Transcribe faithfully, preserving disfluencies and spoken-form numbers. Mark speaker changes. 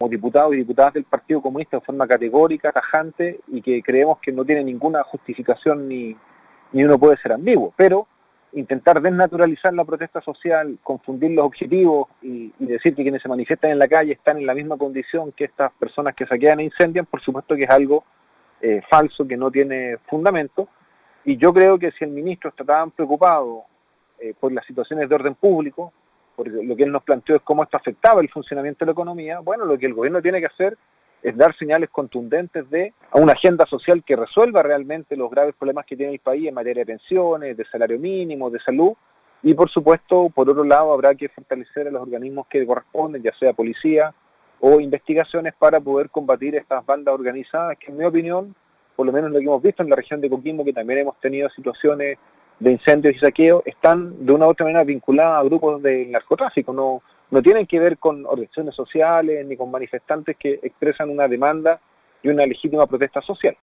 Speaker 1: somos diputados y diputadas del Partido Comunista de forma categórica, tajante, y que creemos que no tiene ninguna justificación ni, ni uno puede ser ambiguo, pero intentar desnaturalizar la protesta social, confundir los objetivos y, y decir que quienes se manifiestan en la calle están en la misma condición que estas personas que saquean e incendian, por supuesto que es algo eh, falso, que no tiene fundamento, y yo creo que si el ministro está tan preocupado eh, por las situaciones de orden público, porque lo que él nos planteó es cómo esto afectaba el funcionamiento de la economía, bueno, lo que el gobierno tiene que hacer es dar señales contundentes de a una agenda social que resuelva realmente los graves problemas que tiene el país en materia de pensiones, de salario mínimo, de salud, y por supuesto, por otro lado, habrá que fortalecer a los organismos que corresponden, ya sea policía o investigaciones, para poder combatir estas bandas organizadas, que en mi opinión, por lo menos lo que hemos visto en la región de Coquimbo, que también hemos tenido situaciones de incendios y saqueos, están de una u otra manera vinculadas a grupos de narcotráfico, no, no tienen que ver con organizaciones sociales ni con manifestantes que expresan una demanda y una legítima protesta social.